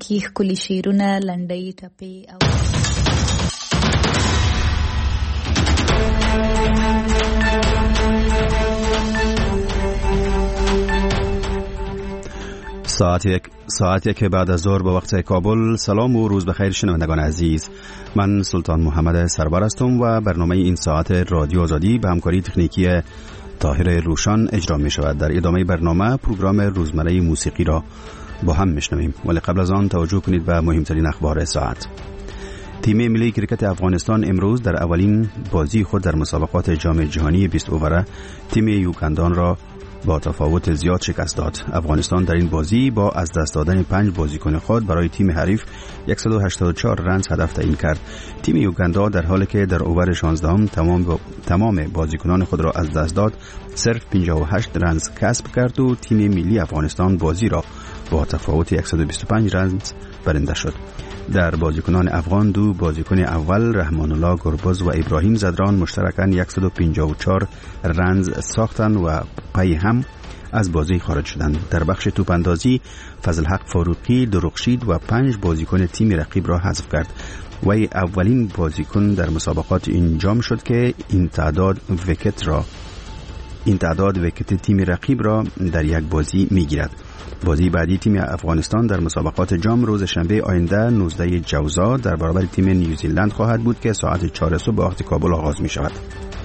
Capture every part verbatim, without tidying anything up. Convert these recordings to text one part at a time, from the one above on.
کې ښکلي شعرونه، لنډۍ، ټپې او ساعت یک ساعت یک بعد از ظهر به وقت کابل. سلام و روز بخیر شنوندگان عزیز. من سلطان محمد سرور هستم و برنامه این ساعت رادیو آزادی به همکاری تکنیکی طاهر روشن اجرا می شود. در ادامه برنامه پروگرام روزمره موسیقی را با هم میشنویم، ولی قبل از آن توجه کنید به مهمترین اخبار ساعت. تیم ملی کرکت افغانستان امروز در اولین بازی خود در مسابقات جام جهانی بیست اووره تیم یوگندان را با تفاوت زیاد شکست داد. افغانستان در این بازی با از دست دادن پنج بازیکن خود برای تیم حریف صد و هشتاد و چهار رنز هدف تعیین کرد. تیم یوگاندا در حالی که در اوور شانزدهم تمام با... تمام بازیکنان خود را از دست داد، صرف پنجاه و هشت رنز کسب کرد و تیم ملی افغانستان بازی را با تفاوت صد و بیست و پنج رنز برنده شد. در بازیکنان افغان دو بازیکن اول رحمان الله گربز و ابراهیم زدران مشترکاً صد و پنجاه و چهار رنز ساختند و پی هم از بازی خارج شدند. در بخش توپ اندازی فضل حق فاروقی درخشید و پنج بازیکن تیم رقیب را حذف کرد. وی اولین بازیکن در مسابقات این جام شد که این تعداد ویکت را این تعداد ویکت تیم رقیب را در یک بازی میگیرد. بازی بعدی تیم افغانستان در مسابقات جام روز شنبه آینده نوزده جوزا در برابر تیم نیوزیلند خواهد بود که ساعت چهار صبح به وقت کابل آغاز می شود.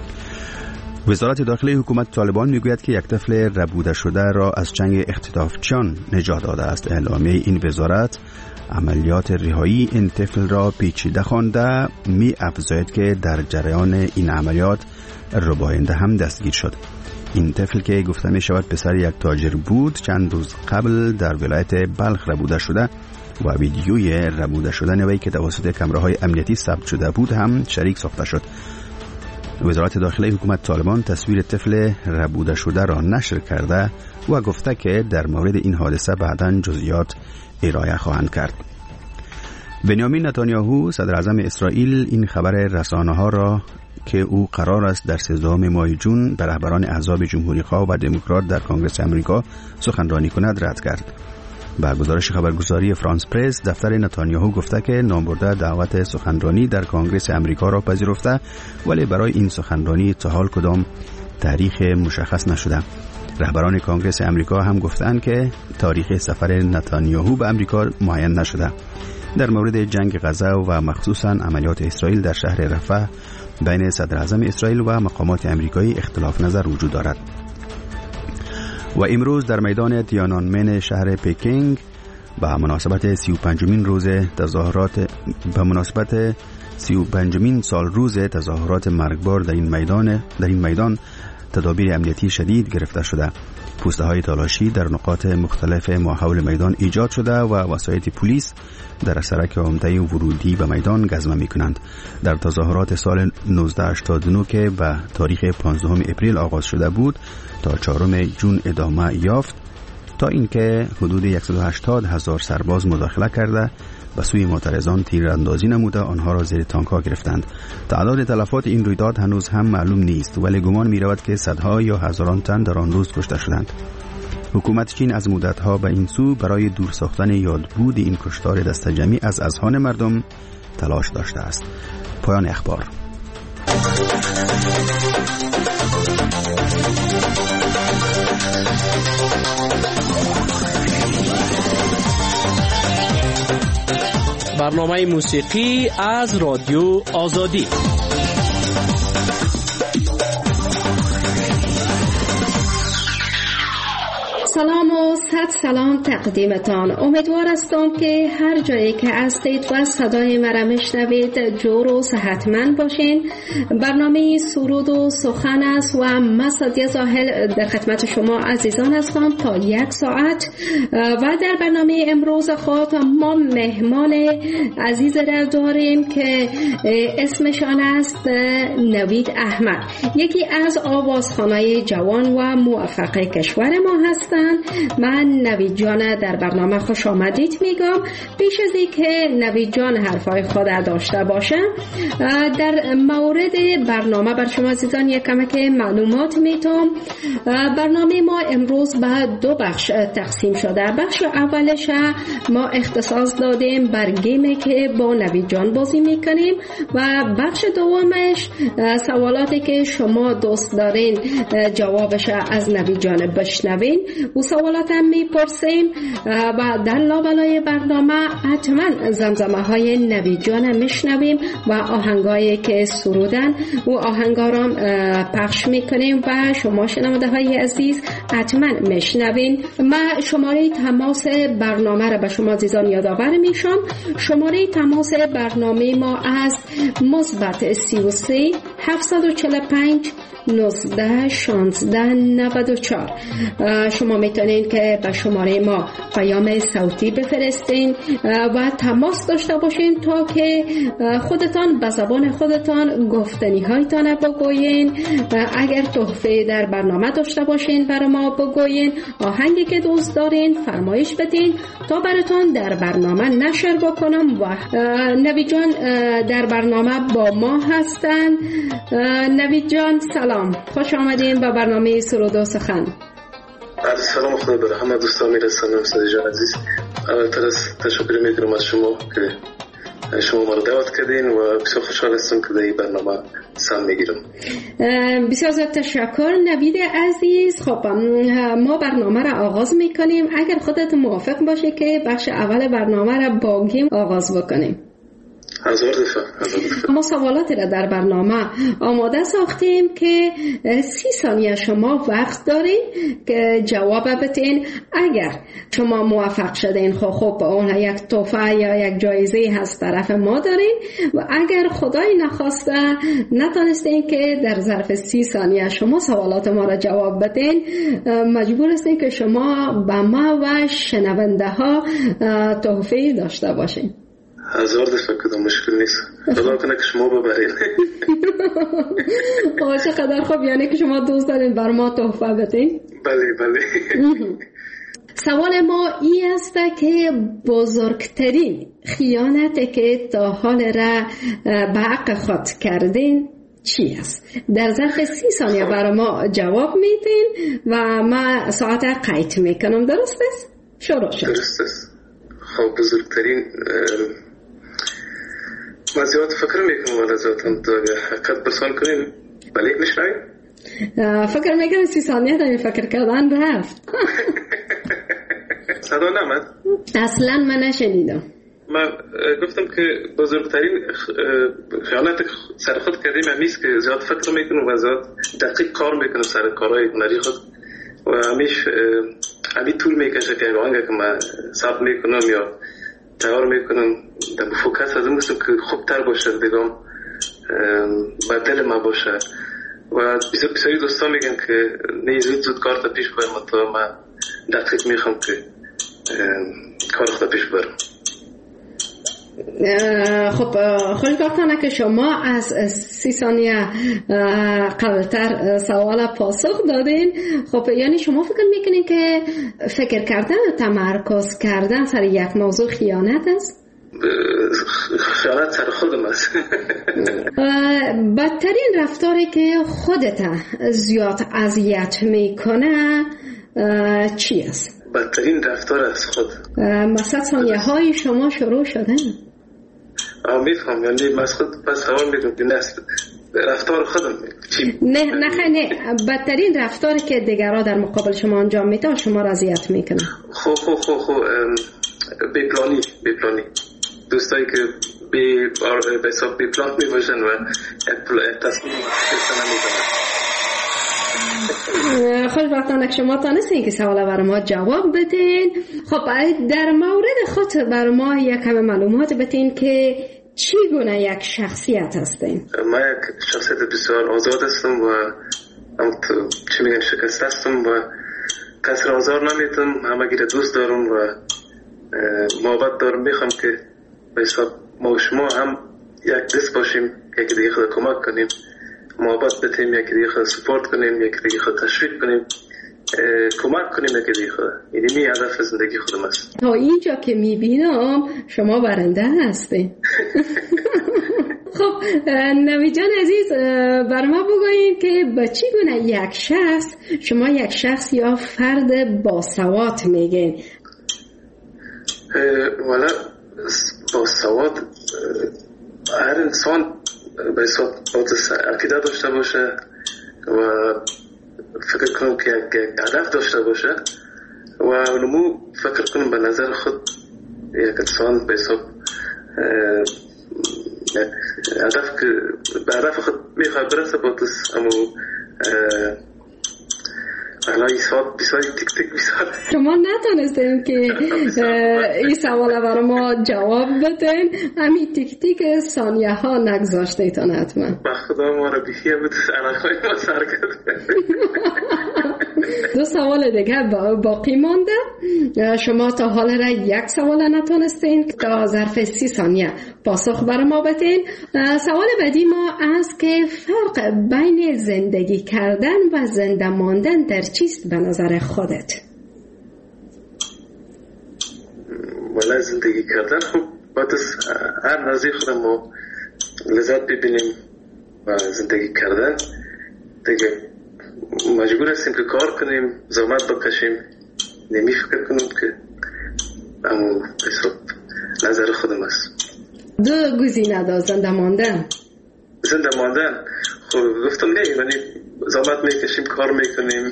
وزارت داخلی حکومت طالبان میگوید که یک طفل ربوده شده را از چنگ اختطافچیان نجات داده است. اعلامیه این وزارت عملیات رهایی این طفل را پیچیده خوانده می افزاید که در جریان این عملیات رباینده هم دستگیر شد. این طفل که گفته می شود پسر یک تاجر بود، چند روز قبل در ولایت بلخ ربوده شده و ویدیوی ربوده شدن وی که توسط کامراهای امنیتی ثبت شده بود هم شریک ساخته شد. وزارت داخلی حکومت طالبان تصویر طفل ربوده شده را نشر کرده و گفته که در مورد این حادثه بعداً جزئیات ارائه خواهند کرد. بنیامین نتانیاهو صدر اعظم اسرائیل این خبر رسانه‌ها را که او قرار است در سیزدهم ماه جون به رهبران احزاب جمهوری‌خواه و دموکرات در کنگره آمریکا سخنرانی کند رد کرد. با گزارش خبرگزاری فرانس پرس، دفتر نتانیاهو گفته که نامبرده دعوت سخنرانی در کنگره آمریکا را پذیرفته، ولی برای این سخنرانی تا حال کدام تاریخ مشخص نشده. رهبران کنگره آمریکا هم گفتند که تاریخ سفر نتانیاهو به آمریکا معین نشده. در مورد جنگ غزه و مخصوصاً عملیات اسرائیل در شهر رفح بین صدر اعظم اسرائیل و مقامات آمریکایی اختلاف نظر وجود دارد. و امروز در میدان تیانانمن شهر پکینگ به مناسبت سی و پنجمین روز تظاهرات به مناسبت سی و پنجمین سال روز تظاهرات مرگبار در این میدان در این میدان تدابیر امنیتی شدید گرفته شده. پوسته های تالاشی در نقاط مختلف ماحول میدان ایجاد شده و وسایط پلیس در سرک عمده ورودی به میدان گزمه می کنند. در تظاهرات سال نوزده هشتاد و نه که به تاریخ پانزدهم اپریل آغاز شده بود تا چهارم جون ادامه یافت، تا اینکه حدود صد و هشتاد هزار سرباز مداخله کرده و سوی معترضان تیراندازی نموده آنها را زیر تانک‌ها گرفتند. تعداد تلفات این رویداد هنوز هم معلوم نیست، ولی گمان می رود که صدها یا هزاران تن در آن روز کشته شدند. حکومت چین از مدتها به این سو برای دور ساختن یادبود این کشتار دست جمعی از اذهان مردم تلاش داشته است. پایان اخبار. برنامه موسیقی از رادیو آزادی. سلام و صد سلام تقدیمتان. امیدوار هستم که هر جایی که هستید و صدای مرا میشنوید جور و صحتمند باشین. برنامه سرود و سخن است و من سعدیه زاهل در خدمت شما عزیزان هستم تا یک ساعت. و در برنامه امروز خود ما مهمان عزیز را داریم که اسمشان است نوید احمد، یکی از آوازخوانای جوان و موفق کشور ما هستند هستند. من نوید جان در برنامه خوش آمدید میگم. پیش از اینکه نوید جان حرفای خود داشته باشم، در مورد برنامه بر شما عزیزان یک کمک معلومات میتونم. برنامه ما امروز به دو بخش تقسیم شده. بخش اولش ما اختصاص دادیم بر گیمی که با نوید جان بازی میکنیم و بخش دومش سوالاتی که شما دوست دارین جوابش از نوید جان بشنوین و سوالات هم میپرسیم و در لابلای برنامه حتما زمزمه های نوید جان میشنویم و آهنگایی که سرودن و آهنگا را پخش میکنیم و شما شنونده های عزیز حتما میشنوین. من شماره تماس برنامه را به شما عزیزان یادآور میشم. شماره تماس برنامه ما از مثبت سی و سه هفتصد و چهل و پنج نوزده شانزده نود و چهار. شما میتونین که به شماره ما پیام صوتی بفرستین و تماس داشته باشین تا که خودتان به زبان خودتان گفتنی هایتان بگوین. اگر تحفه در برنامه داشته باشین برای ما بگوین. آهنگی که دوست دارین فرمایش بدین تا براتون در برنامه نشر بکنم. و نوید جان در برنامه با ما هستن. نوید جان سلام، خوش آمدین به برنامه سرود و سخن. عرض سلام خدا بر همه دوستان میرسانم. سعید جان عزیز، اولتر از تشکر میکنم از شما که شما ما رو دعوت کردین و بسیار خوشحال هستم که در این برنامه سهم میگیرم. بسیار زیاد تشکر نوید عزیز. خب ما برنامه را آغاز میکنیم. اگر خودت موافق باشه که بخش اول برنامه را با گیم آغاز بکنیم. هزار دفعه ما سوالاتی را در برنامه آماده ساختیم که سی ثانیه شما وقت دارین که جواب بدین. اگر شما موفق شدین خب خب اون یک تحفه یا یک جایزه هست طرف ما دارین و اگر خدای نخواسته نتونستین که در ظرف سی ثانیه شما سوالات ما را جواب بدین، مجبور هستین که شما به ما و شنونده ها تحفه داشته باشین. هزار دفعه کدام مشکل نیست. خدا کنه که شما ببرین. آه چقدر خوب، یعنی که شما دوست دارین بر ما تحفه بدین؟ بله بله. سوال ما این است که بزرگترین خیانتی که تا حال را به حق خود کردین چی است؟ در ظرف سی ثانیه بر ما جواب میدین و ما ساعت قید میکنم. درست است؟ شروع شد. درست است. خب بزرگترین ما زیاد فکر میکنم ولی زیاد هم حقیقت برسان کنیم. بله نشنویم؟ فکر میکنم سی ثانیه داریم فکر کردن رفت. صدا نمد؟ اصلا من نشنیدم. من گفتم که بزرگترین خیانت سر خود کردیم همیست که زیاد فکر میکنم و زیاد دقیق کار میکنم سر کارهای هنری خود و همیش همی طول میکشه که آنگه که من ثبت میکنم یا تیار میکنم در فوکس از این باشم که خوبتر باشه دیگم به دل من باشه و بسیاری دوستان میگن که نه زود زود کار تا پیش برم تا من دقیق میخوام که کار خود پیش برم. خب خوشبختانه که شما از سی ثانیه قبلتر سوال پاسخ دادین. خب یعنی شما فکر میکنین که فکر کردن و تمرکز کردن سر یک موضوع خیانت است؟ خیانت سر خودم است. بدترین رفتاری که خودت زیاد اذیت میکنه چی است؟ بدترین رفتار از خود مثلا ثانیه های شما شروع شدن. آه میفهم، یعنی من خود پس سوال میکنم که نه رفتار خودم چی؟ نه نه نه بدترین رفتاری که دیگرها در مقابل شما انجام میده شما را اذیت میکنه. خب خب خب خب بی پلانی بی پلانی دوستایی که بی به حساب بی پلان میباشن و تصمیم گرفتن نمیکنن. خوشبختانه که شما تانستین که سوال بر ما جواب بدین. خب در مورد خود بر ما یک کم معلومات بدین که چی گونه یک شخصیت هستین؟ من یک شخصیت بسیار آزاد هستم و چی میگن شکست هستم و کسی را آزار نمیتم. همه گیره دوست دارم و محبت دارم. میخوام که به حساب ما و شما هم یک دست باشیم، یکی دیگه خود کمک کنیم، محبت بتیم، یکی دیگه خود سپورت کنیم، یکی دیگه خود تشویق کنیم کمک کنیم که دی خود. یعنی می هدف زندگی خودم است. تا اینجا که میبینم شما برنده هستین. خب نوید جان عزیز بر ما بگویید که به چی گونه یک شخص شما یک شخص یا فرد باسواد میگین؟ والا باسواد هر انسان به حساب عقیده داشته باشه و فکر کنم که یک هدف داشته باشه و نمو فکر کنم به نظر خود یک انسان به حساب هدف که به هدف خود میخواد برسه باتس اما الان ساعت بیسای تیک تیک بیسای شما نتونستین که این سوال برای ما جواب بدین، همین تیک تیک ثانیه ها نگذاشتیتان حتما. با خدا ما رو بیخیه بود سرخوی ما سر کرد. دو سوال دیگه باقی مانده. شما تا حال را یک سوال نتونستین تا ظرف سی ثانیه پاسخ برای ما بدین. سوال بعدی ما است که فرق بین زندگی کردن و زنده ماندن در چیست به نظر خودت؟ ولی زندگی کردن خب باید هر نظیر خودم ما لذت ببینیم و زندگی کردن دیگه مجبور هستیم که کار کنیم، زحمت بکشیم، نمی فکر کنیم که اما حساب نظر خودم است. دو گزینه دا زنده ماندن. زنده ماندن خب گفتم نه، یعنی زحمت میکشیم، کار میکنیم.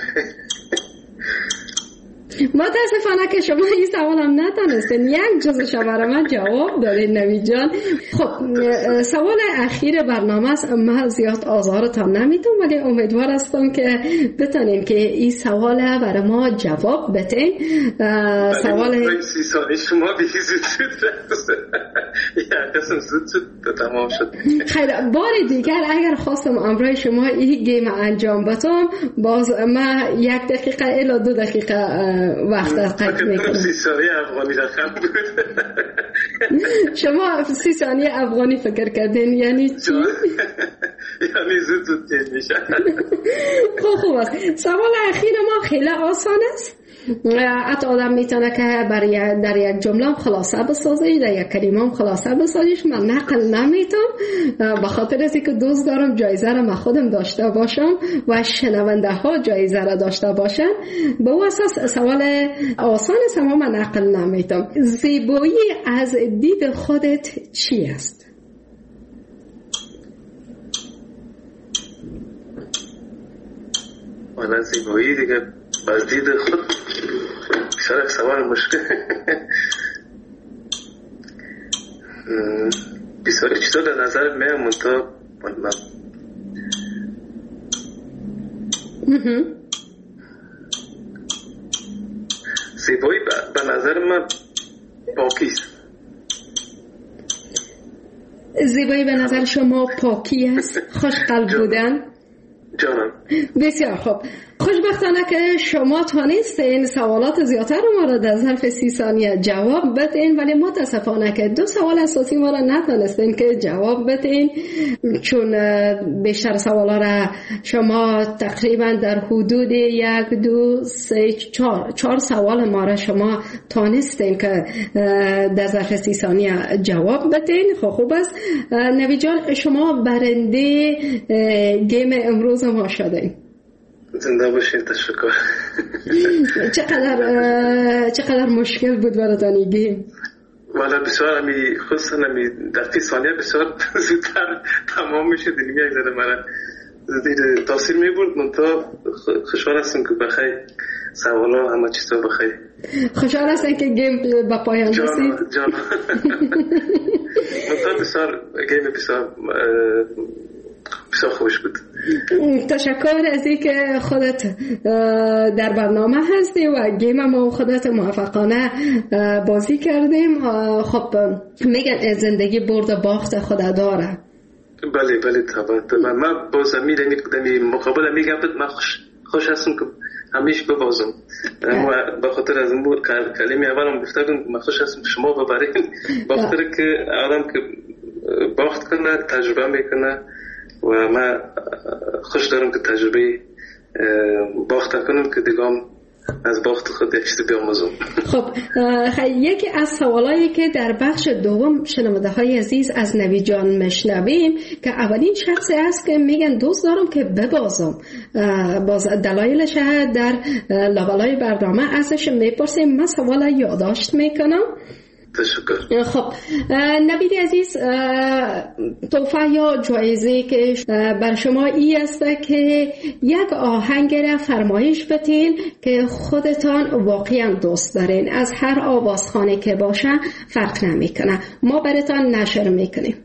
متاسفانه که شما این سوال هم نتونستین یک جزش برای من جواب دادین نوید جان. خب سوال اخیر برنامه است، من زیاد آزارتان نمیتون ولی امیدوار هستم که بتونین که این سوال برای ما جواب بدین. سوال سی ثانیه شما دیگه زود شد یا قسم زود شد تمام شد. خیر بار دیگر اگر خواستم امروز شما این گیم انجام بدم باز من یک دقیقه الی دو دقیقه وقت قطع میکنم. سی ثانیه افغانی رقم بود. شما سی ثانیه افغانی فکر کردین یعنی چی؟ یعنی زود زود تیز میشه. خوب خوب است. سوال اخیر ما خیلی آسان است. حتی آدم میتونه که برای در یک جمله خلاصه بسازه، در یک کلمه هم خلاصه بسازیش. من نقل نمیتونم به خاطر از اینکه دوست دارم جایزه را من خودم داشته باشم و شنونده ها جایزه را داشته باشن. به اون اساس سوال آسان است اما من نقل نمیتونم. زیبایی از دید خودت چی است؟ والا زیبایی دیگه از دید خود بسیار یک سوال مشکل. بسیار چیزا در نظر من منطقه من زیبایی به نظر من پاکیست. زیبایی به نظر شما پاکی است، خوشقلب بودن؟ جانم بسیار خوب. خوشبختانه که شما تانستین سوالات زیادتر ما را در ظرف سی ثانیه جواب بدین ولی متاسفانه که دو سوال اساسی ما را نتانستین که جواب بدین، چون بیشتر سوالا را شما تقریبا در حدود یک دو سه چهار چهار سوال ما را شما تانستین که در ظرف سی ثانیه جواب بدین. خب خوب است. نوید جان شما برنده گیم امروز ما شدین. زنده باشین. تشکر. چقدر چقدر مشکل بود براتون این گیم؟ والا بسیار همی خصوصا همی در تی ثانیه بسیار زودتر تمام میشه دیگه. یک ذره مرا زیر تاثیر میبرد منتها خوشحال هستم که بخیر سوالا همه چیزا بخیر. خوشحال هستم که گیم به پایان رسید. جان جان منتها بسیار گیم بسیار بسیار خوش بود. تشکر از اینکه خودت در برنامه هستی و گیم ما خودت موفقانه بازی کردیم. خب میگن زندگی برد باخت خود داره. بله بله طبعا. من باز میرم مقابل میگم من خوش خوش هستم که همیشه ببازم. اما به خاطر از اون کلمه اولم گفتم من خوش هستم شما ببرین. به خاطر که آدم که باخت کنه تجربه میکنه و من خوش دارم که تجربه باخت کنم که دیگه از باخت خود یک چیزی بیاموزم. خب یکی از سوالایی که در بخش دوم شنونده های عزیز از نوید جان مشنویم که اولین شخصی است که میگن دوست دارم که ببازم، باز دلایلش در لابلای برنامه ازش میپرسیم. من سوال یادداشت میکنم. تشکر. خب نوید عزیز، تحفه یا جایزه که بر شما ای است که یک آهنگ را فرمایش بدین که خودتان واقعا دوست دارین، از هر آوازخانه که باشه فرق نمیکنه، ما براتان نشر میکنیم.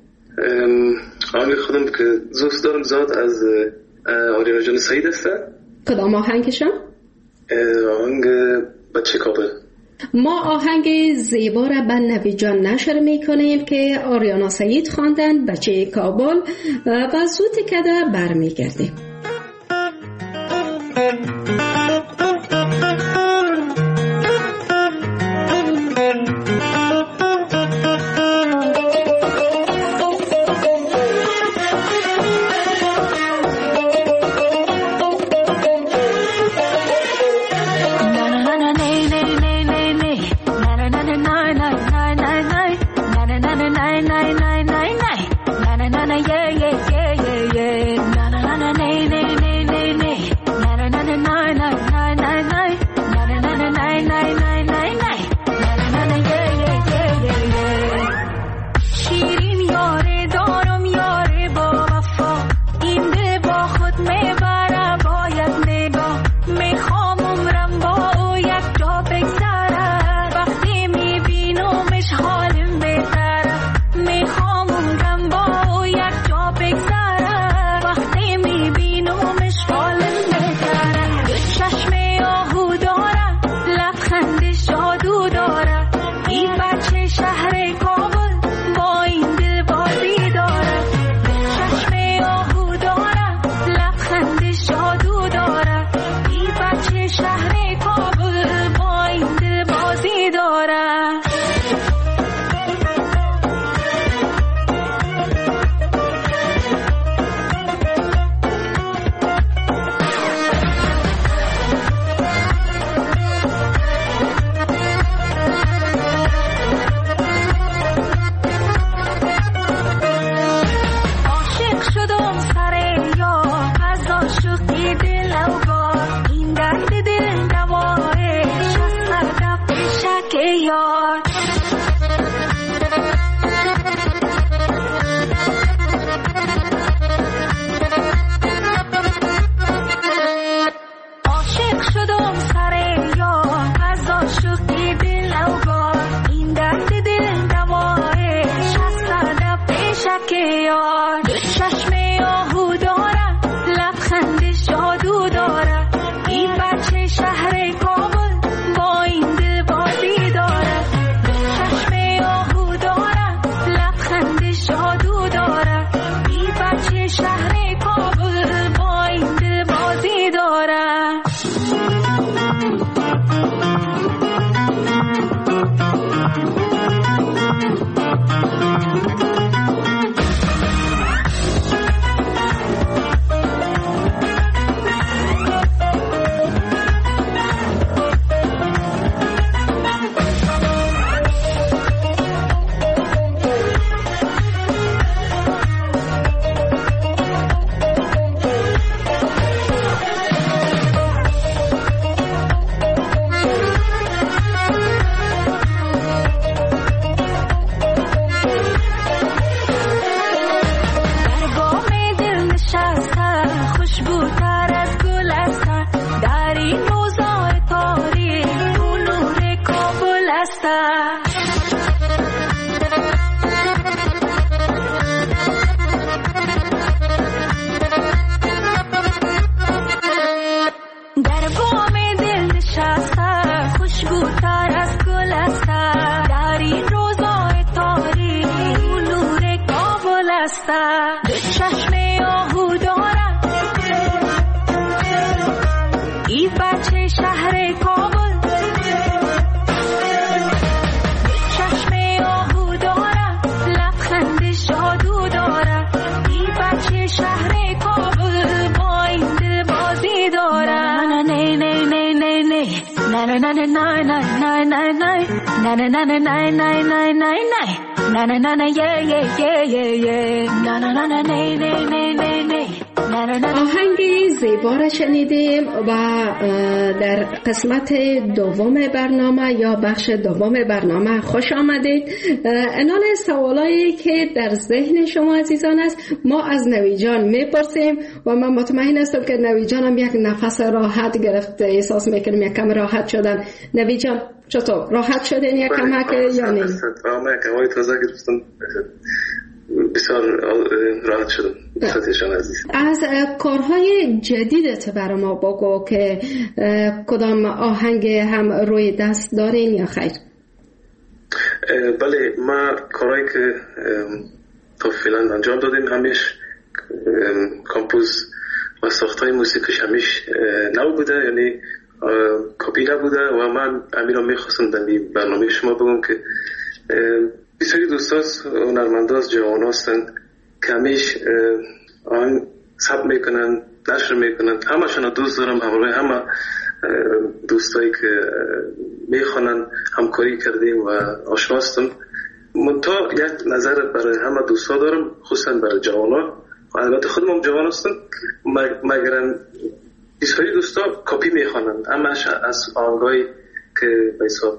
آهنگ خودم که دوست دارم زاد از آریانا جان سعید است. کدام آهنگشان؟ آهنگ بچه کابل. ما آهنگ زیبا را به نوید جان نشر میکنیم که آریانا سعید خواندن، بچه کابل، و زود کده برمیگردیم. شهر کابل با این دل بازی داره. na na na na na na na na na na na na yeah yeah yeah yeah yeah na na na na na na na na. آهنگ زیبا را شنیدیم و در قسمت دوم برنامه یا بخش دوم برنامه خوش آمدید. انال سوالایی که در ذهن شما عزیزان است ما از نوی جان میپرسیم و من مطمئن هستم که نوی جان هم یک نفس راحت گرفته، احساس میکنیم یک کم راحت شدن. نوی جان چطور؟ راحت شدین یک کم که یا نه؟ آمه کمای تازه گرفتم، بسیار راحت شدم. از کارهای جدیدت برای ما بگو که کدام آهنگ هم روی دست دارین یا خیر؟ بله، ما کارهایی که تا فعلا انجام دادیم همیش کامپوز و ساختای موسیقیش همیش نو بوده، یعنی کپی نبوده و من امیر رو میخواستم در برنامه شما بگم که بسیاری دوستاز هنرمنداز جوان هستن که همیش آن ثبت میکنن، نشر میکنن. همشون دوست دارم، همراه همه دوستایی که میخوانن همکاری کردیم و آشنا هستم. منتها یک نظر برای همه دوستا دارم، خصوصا برای جوانا و البته خودم هم جوان هستم، مگرن بسیاری دوستا کپی میخوانن، همش از آهنگایی که به حساب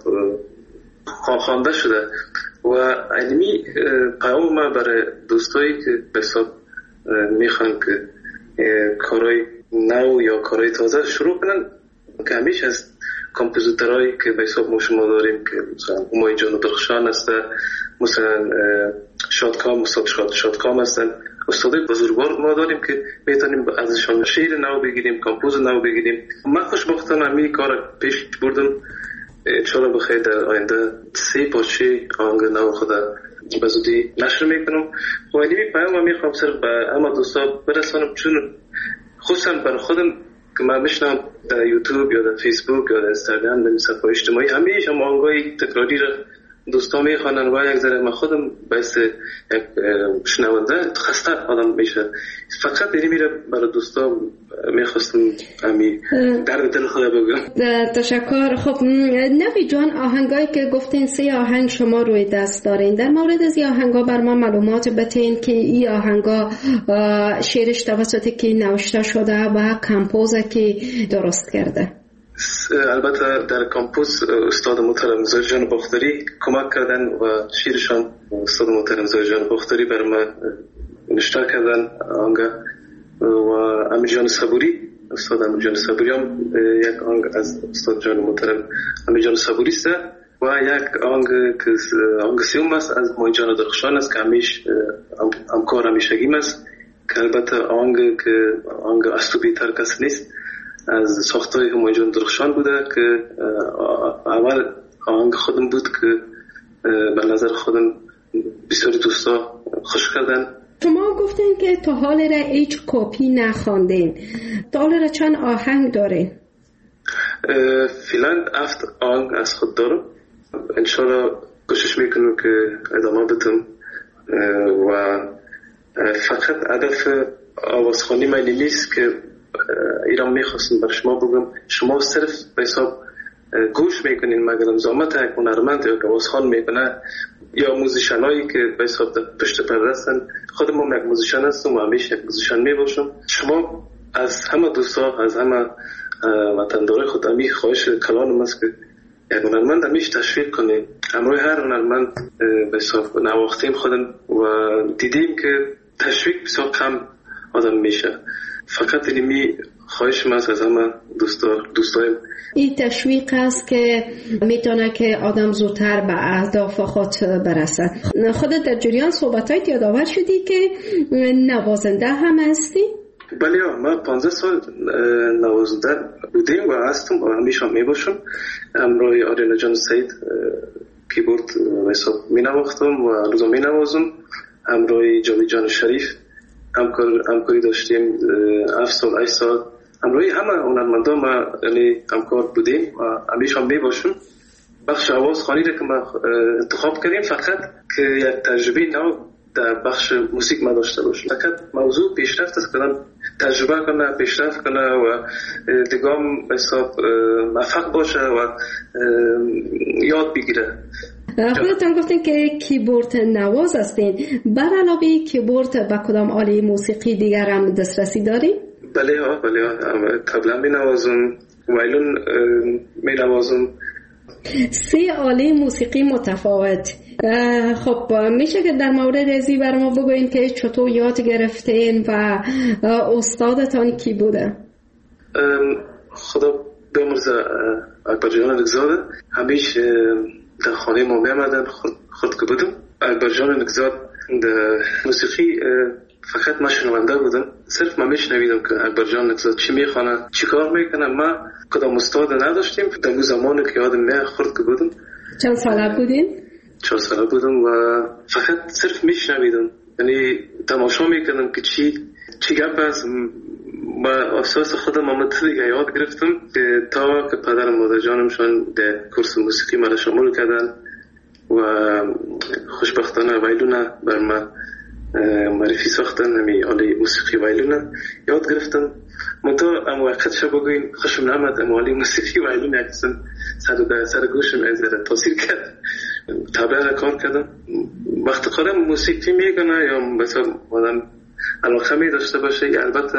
خوانده شده. و علمی پیام ما برای دوستایی که به حساب میخوان که کارهای نو یا کارهای تازه شروع کنن که همیشه از کمپوزیترهایی که به حساب ما شما داریم که مثلا همای جان و درخشان هسته، مثلا شادکام استاد شاد شادکام هستن، استادای بزرگوار ما داریم که میتونیم ازشان شعر نو بگیریم، کمپوز نو بگیریم. من خوشبختانه همین کار پیش بردم، انشاءالله بخیر در آینده سه پارچه آهنگ نو خدا به زودی نشر میکنم. و اینی پیام میخوام صرف به همه دوستا برسانم، چون خصوصا برای خودم که من میشنم در یوتیوب یا در فیسبوک یا در اینستاگرام در صفحه اجتماعی همیشه هم آهنگای تکراری را دوستا میخوانن و یک ذره من خودم باعث یک شنونده خسته آدم میشه. فقط اینی میره برای دوستا میخواستم امی درد دل خدا بگم. تشکر. خب نوی جان، آهنگایی که گفتین سه آهنگ شما روی دست دارین، در مورد از این آهنگا بر ما معلومات بتین که این آهنگا شعرش توسط کی نوشته شده و کمپوز کی درست کرده؟ البته در کمپوز استاد محترم زاهد باختری کمک کردن و شیرشان استاد محترم زاهد باختری بر ما نشته کردن آنگا و امیر جان صبوری، استاد امیر جان صبوری هم یک آنگ از استاد جان محترم امیر جان صبوری است و یک آنگ که آنگ سیوم است از مای جان درخشان است که همیش همکار همیشگیم است، که البته آنگ که آنگ استوبی تر کس نیست، از ساختای همای جان درخشان بوده که اول آنگ خودم بود که به نظر خودم بسیاری دوستا خوش کردن. شما گفتین که تا حال را هیچ کپی نخواندین، تا حال را چند آهنگ دارین؟ فعلا هفت آهنگ از خود دارم، انشالله کوشش میکنم که ادامه بدم و فقط هدف آوازخوانی من نیست که ایران میخواستم بر شما بگم شما صرف به حساب گوش میکنین، مگر زحمت یک هنرمند یا آوازخوان میکنه یا موزیشنایی که به حساب پشت پرده هستن، خودم هم یک موزیشن هستم و همیشه یک موزیشن میباشم. شما از همه دوستا، از همه وطندارای خود همی خواهش کلانم است که یک هنرمند همیشه تشویق کنیم. همراه هر هنرمند به حساب نواختیم خودم و دیدیم که تشویق بسیار کم آدم میشه. فقط اینمی خواهشم است از همه دوستا دوستایم این تشویق است که میتونه که آدم زودتر به اهداف خود برسه. خودت در جریان صحبتایت یادآور شدی که نوازنده هم هستی؟ بله، من پانزده سال نوازنده بودیم و هستم و همیشه هم میباشم. همراه آریانا جان سعید کیبورد حساب می نواختم و روزا می نوازم. همراه جامی جان شریف همکار همکاری داشتیم هفت سال هشت سال. همراهی همه هنرمندا ما یعنی همکار بودیم و همیشه هم میباشم. بخش آواز خوانی را که ما انتخاب کردیم فقط که یک تجربه نو در بخش موسیقی ما داشته باشم. فقط موضوع پیشرفت است که تجربه کنه، پیشرفت کنه و دیگام حساب موفق باشه و یاد بگیره. خودتان گفتین که کیبورد نواز هستین، بر علاوه کیبورد به کدام آله موسیقی دیگر هم دسترسی دارین؟ بله ها بله ها، طبلا می نوازم، وایلون می نوازم. سه آله موسیقی متفاوت. خب میشه که در مورد ازی بر ما بگوین که چطور یاد گرفتین و استادتان کی بوده؟ خدا بیامرزه اکبر جان نگزاده، همیشه در خانه ما میامدن خود, خود که بودم. اکبر جان نگزاد در موسیقی فقط ما شنونده بودم، صرف ما میشنویدم که اکبر جان نگزاد چی میخوانه، چی کار میکنه. ما کدام استاد نداشتیم در اون زمانی که یادم میاد خود که بودم. چند ساله بودین؟ چهار ساله بودم و فقط صرف میشنویدم، یعنی تماشا میکردم که چی چی گپ است. با اساس خودم آمده دیگه یاد گرفتم که تا که پدر و مادر جانمشان در کورس موسیقی مرا شامل کردن و خوشبختانه وایلونه بر ما معرفی ساختن. همی آله موسیقی وایلونه یاد گرفتم. منطقه اما وقت شب بگوین خوشم نامد، اما آله موسیقی وایلونه اکسن سر, سر گوشم از تاثیر کرد. طبعا کار کردم. وقت خودم موسیقی میکنه یا مثلا آدم علاقه می داشته باشه، البته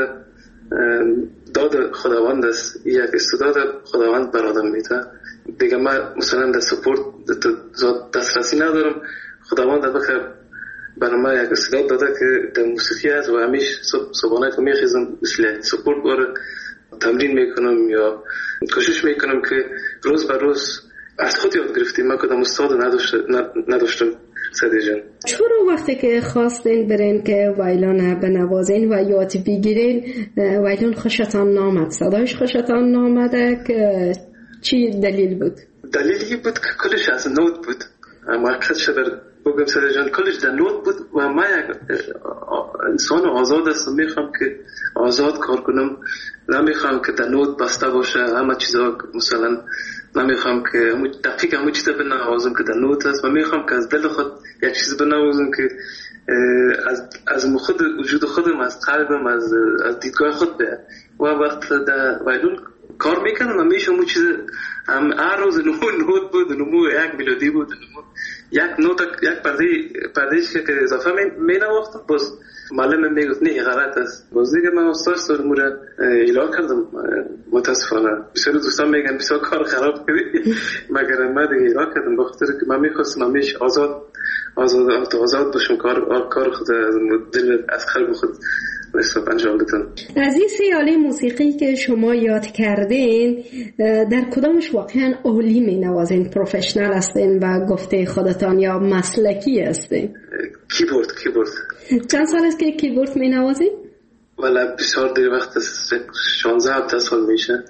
داد خداوند است، یک استعداد خداوند بر آدم میده دیگه. من مثلا در سپورت دسترسی ندارم، خداوند بخیر برای من یک استعداد داده که در موسیقی است و همیشه صبحانه که میخیزم مثل سپورت باره تمرین میکنم یا کوشش میکنم که روز بر روز از خود یاد گرفتیم. من کدام استاد نداشتم. سعدی جان چرا وقتی که خواستین برین که وایلون بنوازین و یاد بگیرین وایلون خوشتان نامد، صدایش خوشتان نامده که چی دلیل بود؟ دلیلی بود که کلش از نوت بود. اما حقیقت شبر بگم سعدی جان کلش در نوت بود و من یک انسان آزاد هستم، میخوام که آزاد کار کنم، نمیخوام که در نوت بسته باشه همه چیزا. مثلا نمیخوام که دقیق همه چیزا بنوازم که در نوت است، و میخوام که از دل خود یک چیز بنوازم که از از خود وجود خودم، از قلبم، از از دیدگاه خود بیاد. و وقت در وایلون کار میکنم همیشه همون چیز هم هر روز نمو نوت بود، نمو یک ملودی بود، نمو یک نوت، یک پرده پردهش که اضافه می نواختم. باز معلم میگفت نه غلط است. باز دیگه من استاد سرمو را ایلا کردم. متاسفانه بسیار دوستان میگن بسیار کار خراب کردی، مگر من دیگه ایلا کردم بخاطر که من میخواستم همیشه آزاد آزاد آزاد باشم، کار کار خود از دل از قلب خود نسبت انجام بدم. از این سه آله موسیقی که شما یاد کردین در کدامش واقعا عالی می نوازین، پروفشنال هستین و گفته خودتان یا مسلکی هستین؟ کیبورد کیبورد چند سال است که کیبورد می نوازین؟ والا بسیار دیر وقت است، شانزده هفته سال میشه.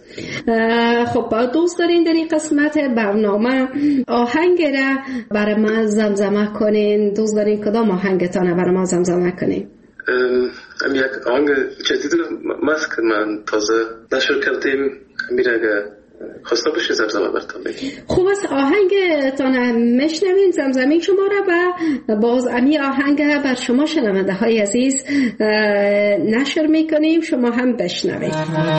خب دوست دارین در این قسمت برنامه آهنگ را برای ما زمزمه کنین؟ دوست دارین کدام آهنگتان برای ما زمزمه کنین؟ ام یک آهنگ جدید ماست که من تازه نشر کردیم، میره اگه خواسته باشه زمزمه برتان بگیم. خوب است، آهنگتان میشنوین، زمزمه شما را و باز امی آهنگ بر شما شنونده های عزیز نشر میکنیم، شما هم بشنوید.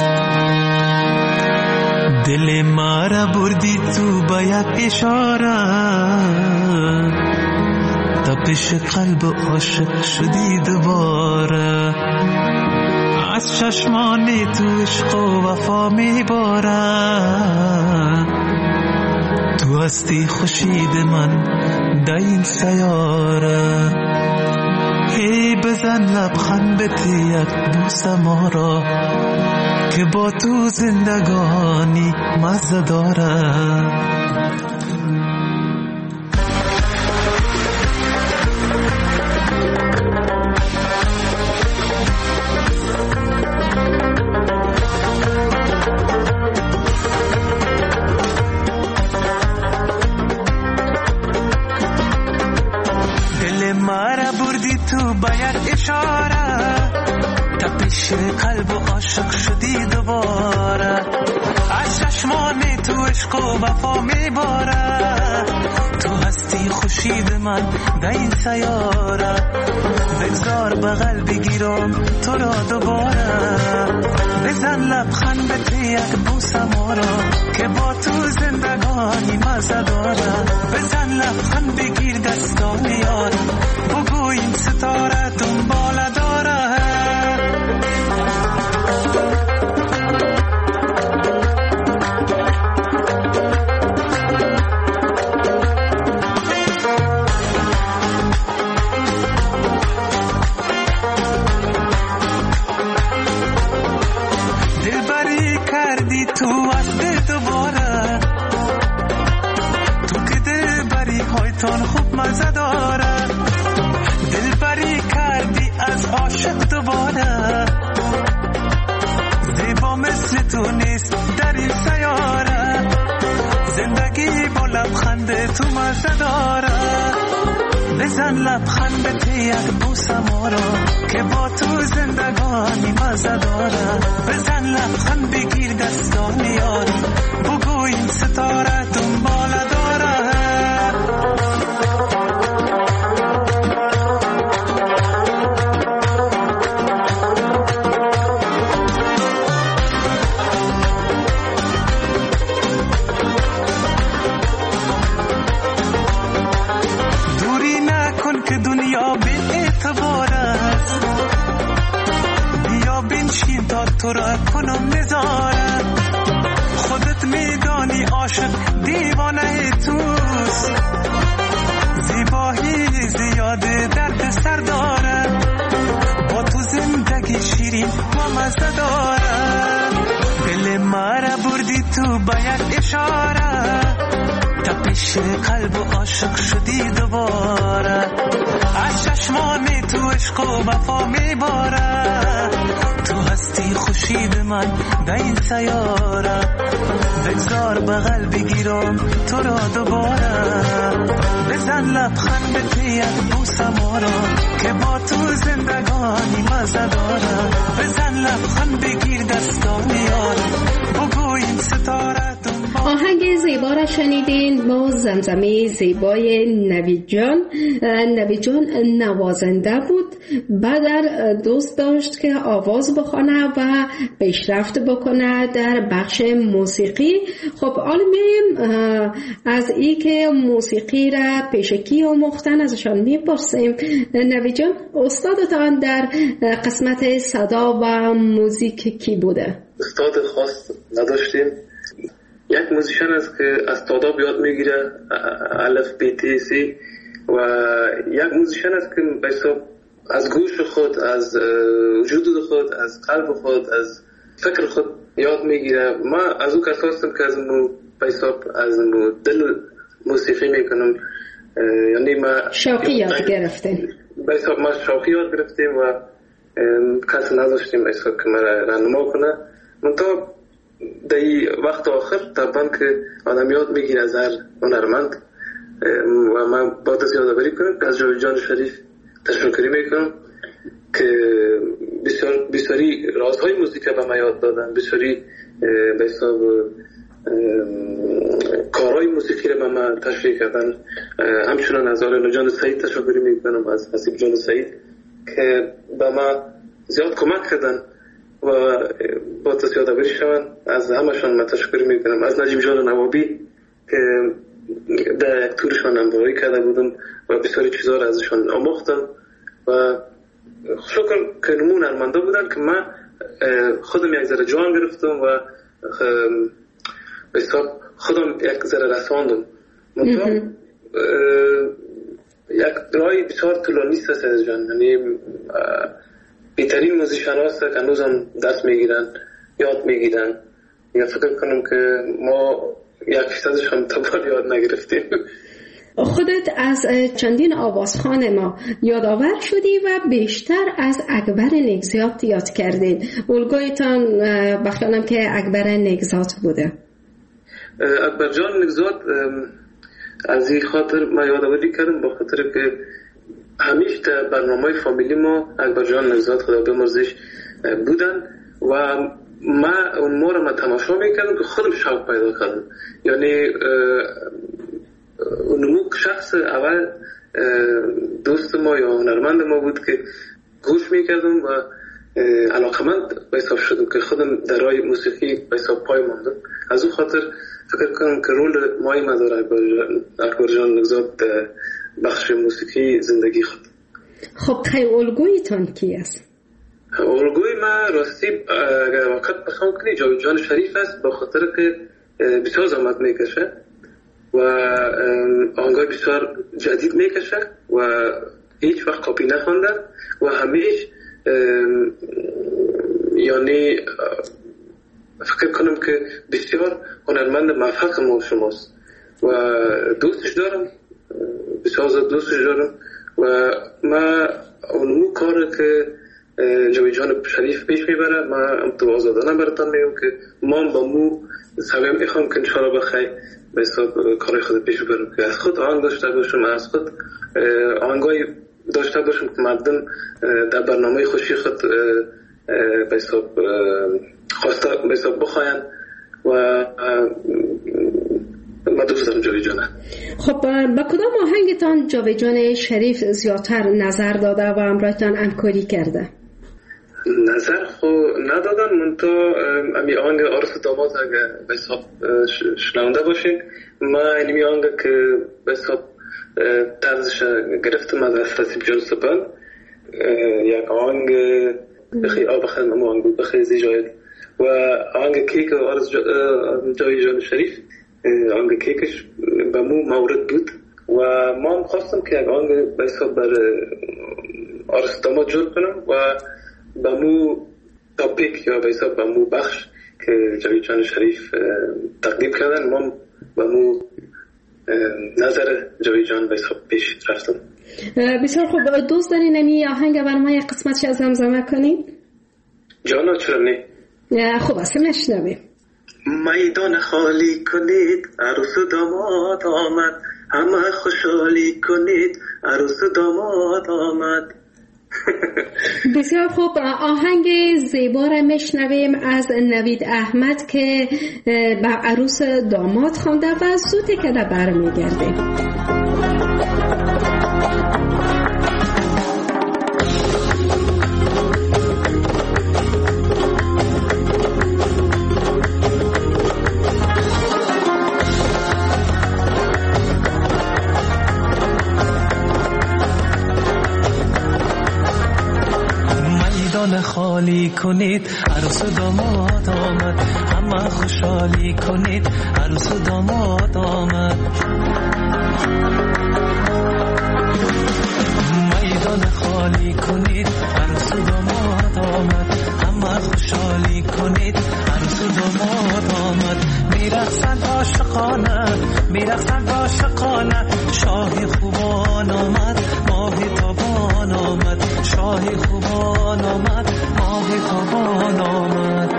دل ما را بردی تو با یک اشاره، تپش قلب عاشق شدی دوباره، از چشمان تو عشق و وفا میباره، تو هستی خورشید من در این سیاره، هی بزن لبخند بده یک بوس ما را که با تو زندگانی مزه داره. تو با یک اشاره، تپش قلب و عاشق شدی دوباره، از چشمان تو عشق و وفا میباره، تو هستی خورشید من در این سیاره، بگذار بغل بگیرم تو را دوباره، بزن لبخند به تیک بوسم آرا که با تو زندگانی مزه داره، بزن لبخند بگیر دستان یارم بگو این ستاره دنبال داره. دلبری کردی تو از دل دوباره، تو که دلبری هایتان خوب مزه داره، دلبری کردی از عاشق دوباره، زیبا مثل تو نیست در این سیاره، زندگی با لبخند تو مزه داره، بزن لبخند به تیک بوسم آرا که با تو زندگانی مزه داره، بزن لبخند بگیر دستان یارم بگو این ستاره دنبال داره. تو را کنم نزاره، خودت میدانی عاشق دیوانه توست، زیبایی زیاده درد سر داره، با تو زندگی شیرین و مزه داره، دل مرا بردی تو با یک اشاره، تپش قلب و عاشق شدی دوباره، از چشمان تو عشق و وفا میباره، تو هستی خورشید من در این سیاره، بگذار بغل بگیرم تو را دوباره، بزن لبخند به تیک بوسم آرا که با تو زندگانی مزه داره، بزن لبخند بگیر دستان یارم بگو این ستاره. آهنگ زیبا را شنیدین با زمزمه زیبای نوید جان. نوید جان نوازنده بود، بعد دوست داشت که آواز بخونه و پیشرفت بکنه در بخش موسیقی. خب حالا میایم از ای که موسیقی را پیشکی آموختن ازشان میپرسیم. نوید جان، استادتان در قسمت صدا و موزیک کی بوده؟ استاد خاص نداشتیم، یک موزیشن است که از تاداب یاد میگیره، الف بی تی سی، و یک موزیشن است که بسیار از گوش خود، از وجود خود، از قلب خود، از فکر خود یاد میگیره. ما از او کسا هستم که از مو بسیار از مو دل موسیقی میکنم، یعنی ما شوقی یاد گرفتیم، بسیار ما شوقی یاد گرفتیم و کسی نداشتیم بسیار که ما رهنما کنه. منطقه در وقت آخر طبعا که آدم یاد میگیره از هر هنرمند، و من با دست یادآوری کنم که از جاوید جان شریف تشکری میکنم که بسیار بسیاری رازهای موسیقی به من یاد دادن، بسیاری به حساب کارهای موسیقی رو به من تشریح کردن. همچنان از آل جان سعید تشکری میکنم، از حسیب جان سعید که به من زیاد کمک کردن و با دست یادآوری شوند. از همشان من تشکر میکنم. از نجیب جان نوابی که در یک تورشان همراهی کرده بودم و بسیاری چیزا را ازشان آموختم و شکر که نمون هنرمندا بودن که من خودم یک ذره جان گرفتم و بسیار خودم یک ذره رساندم. منطقه یک راهی بسیار طولانی است از جان، یعنی بهترین موزیشن هاست که هنوز هم دست میگیرن، یاد میگیرن. یا فکر کنم که ما یک فیصدش هم تبار یاد نگرفتیم. خودت از چندین آوازخوان ما یادآور شدی و بیشتر از اکبر نگزات یاد کردین. الگویتان بخیالم که اکبر نگزات بوده. اکبر جان نگزات از این خاطر ما یادآوری کردم، با خاطر که همیشه در برنامه فامیلی ما اکبر جان نگزات خدا بیامرزش بودن و ما اون ما رو ما تماشا میکردم که خودم شوق پیدا کردم. یعنی اون شخص اول دوست ما یا هنرمند ما بود که گوش میکردم و علاقمند به حساب شدم که خودم در راه موسیقی به حساب پای ماندم. از اون خاطر فکر کنم که رول مهم داره اکبر جان نگزاد در بخش موسیقی زندگی خود. خب خیلی الگویتان کی است؟ الگوی ما راستی اگر وقت بخوام کنی جاوید جان شریف است، به خاطر که بسیار زحمت میکشه و آهنگای بسیار جدید میکشه و هیچ وقت کپی نخونده و همیشه یعنی فکر کنم که بسیار هنرمند موفق ما شماست و دوستش دارم، بسیار زیاد دوستش دارم و ما اونمو کار که جاوید جان شریف پیش میبره ما هم تو آزادانه براتان میگم که ما با مو سویم میخوام که انشاءالله بخیر به حساب کار خود پیش برم که از خود آهنگ داشته باشم، از خود آهنگای داشته باشم که مردم در برنامه خوشی خود به حساب خواسته به حساب بخواین و ما دوست دارم جاوید جانه. خب با کدام آهنگتان جاوید جان شریف زیادتر نظر داده و همراهتان همکاری کرده؟ نظر خو ندادن، من تا امی آهنگ عروس داماد اگه به حساب شنونده باشین، ما اینمی آهنگ که به حساب طرزش گرفتم از استاسیب جان سپن، یک آهنگ بخی آب خیلی نمو آهنگ بود بخی زیجاید و آهنگ کیک عروس جاوید جان شریف آهنگ کیکش به مو مورد بود و ما هم خواستم که یک آهنگ به حساب بر عروس داماد جور کنم و به مو تاپیک یا به حساب به مو بخش که جاوید جان شریف تقدیم کردن ما به مو نظر جاوید جان به حساب پیش رفتم. بسیار خوب، دوست دارین نمی آهنگ بر ما یک قسمتش از زمزمه کنید؟ جانا چرا نه؟ خوب است نشنویم. میدان خالی کنید عروس و داماد آمد، همه خوشحالی کنید عروس و داماد آمد. بسیار خوب، آهنگ زیبا را میشنویم از نوید احمد که به عروس داماد خوانده و زوده که در برمیگرده. خالی کنید عروس و داماد آمد، همه خوشحالی کنید عروس و داماد آمد. میدان خالی کنید عروس و داماد آمد، همه خوشحالی کنید عروس و داماد آمد. میرقصند عاشقانه میرقصند عاشقانه، شاه خوبان آمد ماه تابان آمد، شاه خوبان آمد ماه تابان آمد.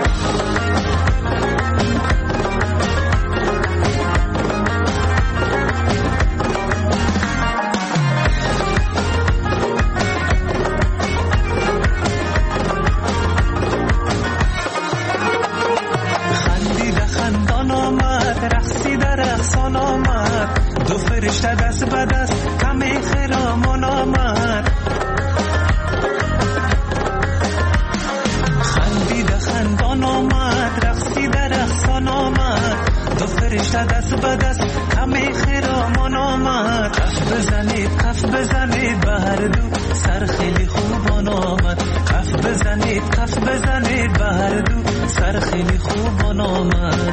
خندیده خندان آمد، رقصیده رقصان آمد، دو فرشته دست به دست کمی خرامان آمد. خندان آمد، رقصیده رقصان آمد، دو فرشته دست به دست کمی خرامان آمد. کف بزنید کف بزنید به هر دو سر خیلی خوبان آمد، کف بزنید کف بزنید به هر دو سر خیلی خوبان آمد.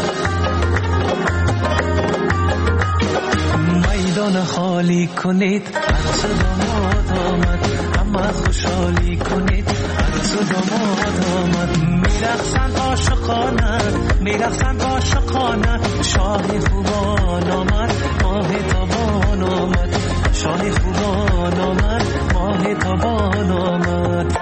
میدان خالی کنید عروس داماد آمد، همه خوشحالی کنید عروس داماد آمد. میرقصند عاشقانه میرقصند عاشقانه، شاه خوبان آمد ماه تابان آمد، شاه خوبان آمد ماه تابان آمد.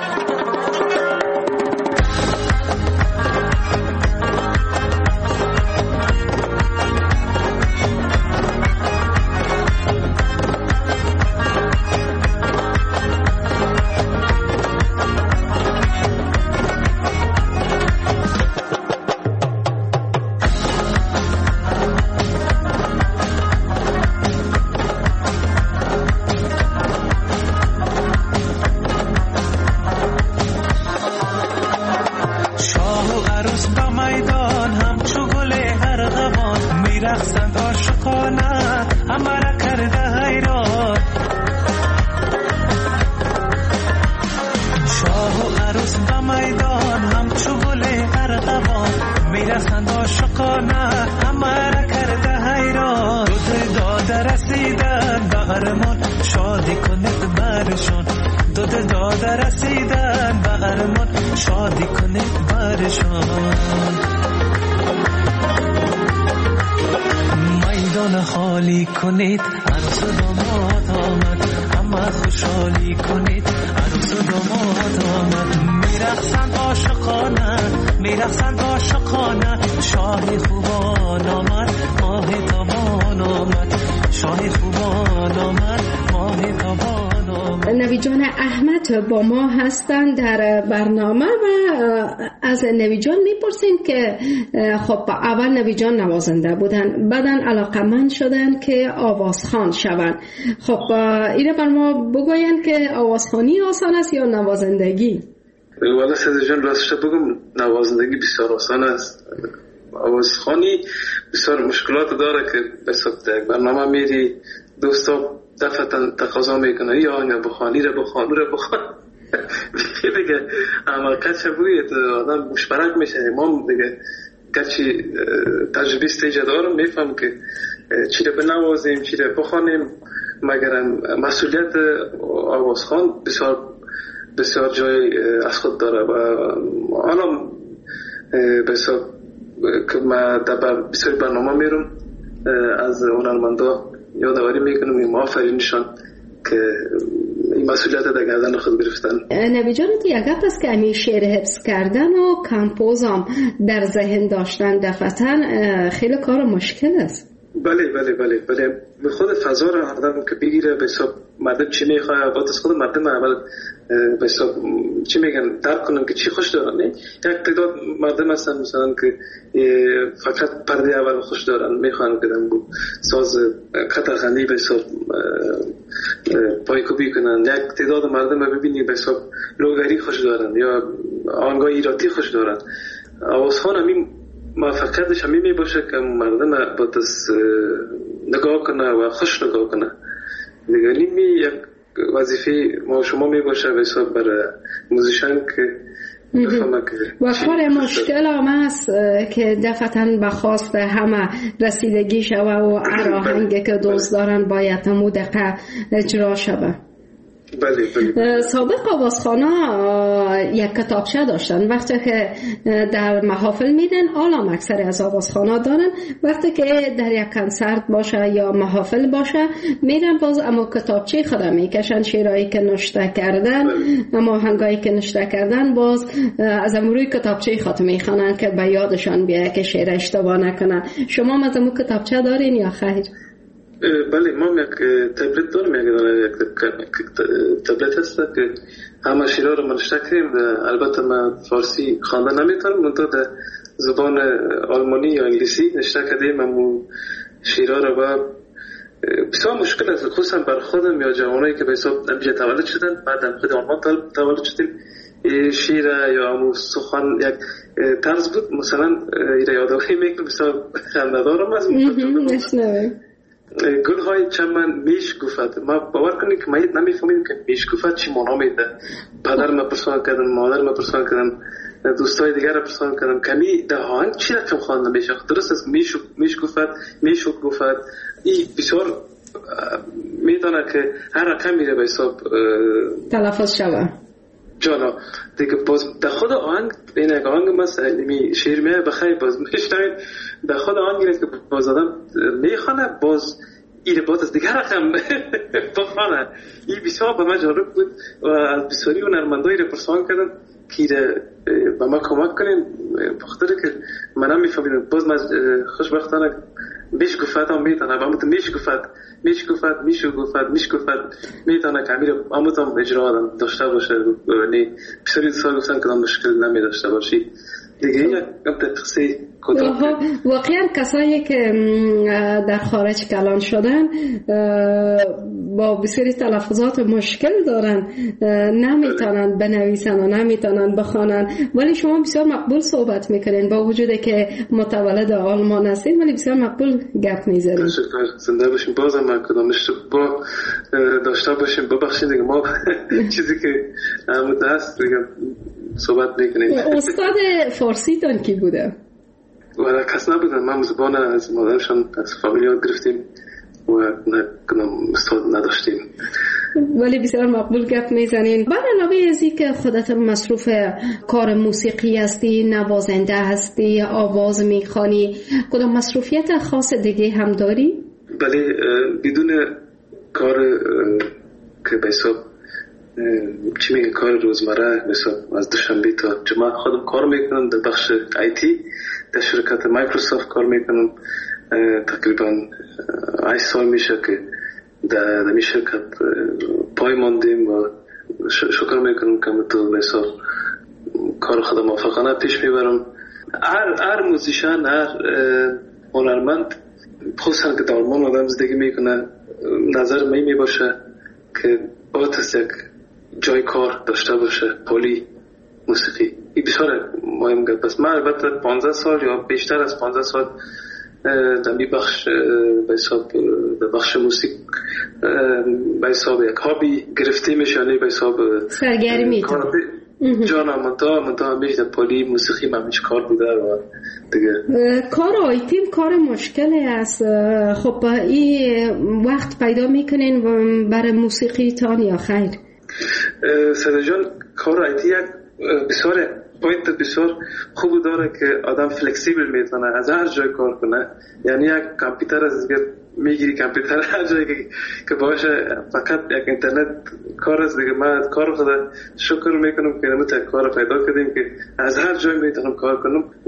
میرسند عاشقانه همه را کرده حیران دود داده رسیدن به ارمان شادی کنید برشان دود داده رسیدن به ارمان شادی کنید برشان میدان خالی کنید عروس و داماد آمد همه خوشحالی کنید عروس و داماد آمد میرقصند عاشقانه میرقصند عاشقانه شاه خوبان آمد ماه تابان آمد شاه خوبان آمد ماه تابان آمد. نوید جان احمد با ما هستند در برنامه و از نوید جان میپرسیم که خب اول نوید جان نوازنده بودن بعداً علاقمند شدن که آوازخوان شوند. خب اینه بر ما بگوین که آوازخوانی آسان است یا نوازندگی؟ والا سید جان راستش بگم نوازندگی بسیار آسان است. آوازخوانی بسیار مشکلات داره که بسیار در برنامه میری دوستا دفعتا تقاضا میکنه یا آنگه بخوانی را بخوان را بخوان دیگه اما کچه بوید آدم مشبرک میشه امام دیگه کچی تجربه استیجه دارم میفهم که چی را بنوازیم چی را بخوانیم مگرم مسئولیت آوازخوان بسیار بسیار جای از خود داره و آنم بسیار که ما در بسیار برنامه میرم از هنرمندا یادآوری میکنم این آفرینشان که این مسئولیت در گردن خود گرفتن. نوید جان یک گپ است که همین شعر حفظ کردن و کمپوزم در ذهن داشتن دفعتاً خیلی کار مشکل است. بله بله بله بله به خود فضا را آدم که بگیره به حساب مردم چی میخواه با از خود مردم اول به حساب چی میگن درک کنن که چی خوش دارن. یک تعداد مردم هستن مثلا که فقط پرده اول خوش دارن میخوان که دنگو ساز قطرخندی به حساب پایکوبی کنن. یک تعداد مردم ببینی به حساب لوگری خوش دارن یا آنگاه ایراتی خوش دارن. آوازخوان همین موفقیتش همین می باشه که مردم با دست نگاه کنه و خوش نگاه کنه. دیگه نیمی یک وظیفه ما شما می باشه به حساب برای موزیشن که بفهمه که و کار مشکل هم است که دفعتاً بخواست همه رسیدگی شوه و آهنگی که دوست دارن باید همون دقیقه اجرا شوه. بله بله. سابق آوازخوانا یک کتابچه داشتن وقتی که در محافل میدن آلام اکثر از آوازخوانا دارن وقتی که در یک کنسرت باشه یا محافل باشه میرن باز اما کتابچه خدا میکشن شعرهایی که نوشته کردن اما آهنگایی که نوشته کردن باز از امروی کتابچه خود میخوانن که به یادشان بیایه که شعر اشتباه نکنن. شما از امروی کتابچه دارین یا خیر؟ بله ما یک تبلت دارم یک تبلت هست که همه شیرها رو منشته کریم. البته من فارسی خواندن نمیتونم منطقه در زبان آلمانی یا انگلیسی نشته کردیم همون شیرها رو و بسیار مشکل است خصوصا بر خودم یا جوانایی که به حساب نمیشه تولد شدن بعد خود آلمان تولد شدیم شیر یا همون سخن یک طرز بود مثلا یادآوری میکنم بسیار خنده‌دارم از نشنوه گل های چمن میش گفت ما باور کنید که ما نمیفهمیم که میش گفت چی معنا میده. پدر ما پرسان کردن مادر ما پرسان کردن دوستای دیگر را پرسان کردن کمی دهان چی رقم خوانده میشه درست است میش میش گفت میش گفت این بسیار میدونه که هر رقم میره به حساب تلفظ شوه جانا دیگه باز در خود آهنگ این یک آهنگ مثلا می شیر میه بخیر باز میشنوید در خود آهنگ که باز آدم میخوانه باز ایره باز از دیگه رقم بخوانه این بسیار به من جالب بود و از بسیاری هنرمندایی رو پرسان کردم که ایره به ما کمک کنین بخاطر که من هم میفهمیدم باز من خوشبختانه میش گفت هم میتونه و همونطور میش گفت میش گفت میشو گفت میش گفت میتونه که امیر همونطور اجرا آدم داشته باشه یعنی بسیاری سال گفتن که مشکل نمی داشته باشی دیگه یک قصه واقعا کسایی که در خارج کلان شدن با بسیاری تلفظات مشکل دارن نمیتونن بنویسن و نمیتونن بخوانن ولی شما بسیار مقبول صحبت میکنین با وجود که متولد آلمان هستین ولی بسیار مقبول گپ میزنین. زنده باشیم بازم من کدامش با داشته باشیم ببخشید دیگه ما چیزی که همون هست دیگه صحبت میکنیم. استاد فارسی تان کی بوده؟ و کس نبودن. ما زبان از مادرشان از فامیلیان گرفتیم و نه استاد نداشتیم. ولی بسیار مقبول گپ میزنین. بر علاوه از این که خودت مصروف کار موسیقی هستی، نوازنده هستی، آواز میخوانی، کدام مصروفیت خاص دیگه هم داری؟ بله، بدون کار که به حساب چی میگن کار روزمره، مثلا از دوشنبه تا جمعه خودم کار میکنم در بخش آی تی در شرکت مایکروسافت کار میکنم. تقریبا هشت سال میشه که در می شرکت پای ماندیم و شکر میکنم که تو به حساب کار خودم موفقانه پیش میبرم. هر هر موزیشن، هر هنرمند خصوصا که در آلمان آدم زندگی میکنه، نظر می می باشه که باید از یک جای کار داشته باشه پولی موسیقی. این بسیار مهم گفت. پس من البته پانزده سال یا بیشتر از پانزده سال در می بخش به حساب در بخش موسیقی به حساب یک هابی گرفته میشه، یعنی به حساب سرگرمی تو جانا منتا منتا همیشه در پولی موسیقی من همیشه کار بوده و دیگه. کار آیتیم کار مشکلی است. خب این وقت پیدا میکنین برای موسیقی تان یا خیر؟ ساده جان، کار آیتی یک بسیار پوینت بسیار خوب داره که آدم فلکسیبل میتونه از هر جای کار کنه. یعنی یک کامپیوتر از دیگه میگیری، کامپیوتر هر جایی که, که باشه، فقط یک اینترنت کار است دیگه. من کار خدا شکر میکنم که نمیت یک کار پیدا کردیم که از هر جای میتونم کار کنم و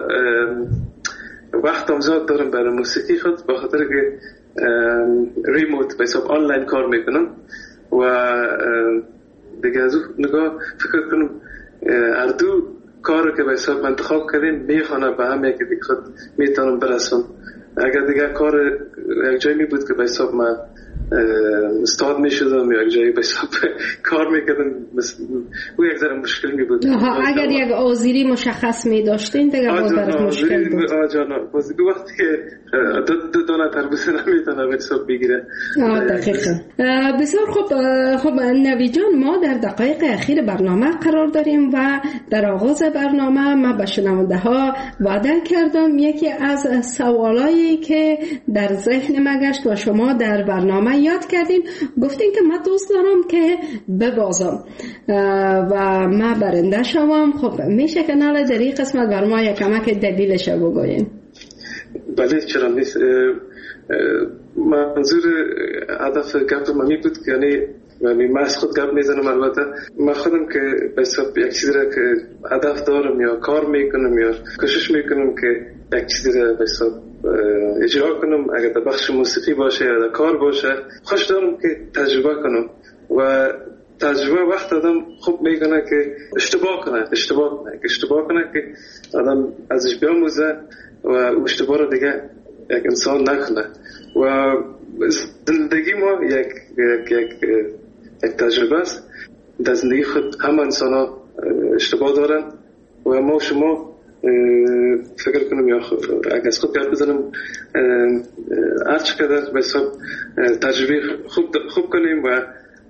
وقت هم زیاد دارم برای موسیقی خود، به خاطر که ریموت به حساب آنلاین کار میکنم و دیگه از اون نگاه فکر کنم هر دو کار که به حساب انتخاب کردیم میخوانه به هم یکی دیگه خود میتونم برسم. اگر دیگه کار یک جایی می بود که به حساب من استاد می شدم یا یک جایی به حساب کار میکردم، او یک ذره مشکل می بود. اگر یک آذری مشخص می داشتین دیگه باز برات مشکل بود. آه جانا باز دو وقتی که دو دانه تربوز نمیتونه به حساب بگیره. آه دقیقا. بسیار خوب. خب نوی جان، ما در دقایق اخیر برنامه قرار داریم و در آغاز برنامه ما به شنونده ها وعده کردم یکی از سوالایی که در ذهن ما گشت و شما در برنامه یاد کردین، گفتین که من دوست دارم که ببازم و من برنده شوم. خب میشه که ناله در این قسمت بر ما یک کمک دلیلش بگوین؟ بله، چرا نیست. منظور هدف گفت من بود که یعنی یعنی من از خود گپ میزنم. البته من خودم که به حساب یک چیزی را که هدف دارم یا کار میکنم یا کوشش میکنم که یک چیزی را به حساب اجرا کنم، اگر در بخش موسیقی باشه یا در کار باشه، خوش دارم که تجربه کنم و تجربه وقت آدم خوب میکنه که اشتباه کنه اشتباه کنه که اشتباه کنه که آدم ازش بیاموزه و اشتباه رو دیگه یک انسان نکنه. و زندگی ما یک یک یک یک تجربه است. در زندگی خود همه انسان ها اشتباه دارن و ما شما فکر کنم یا اگر از خود گرد بزنم هر چقدر به حساب تجربه خوب خوب کنیم و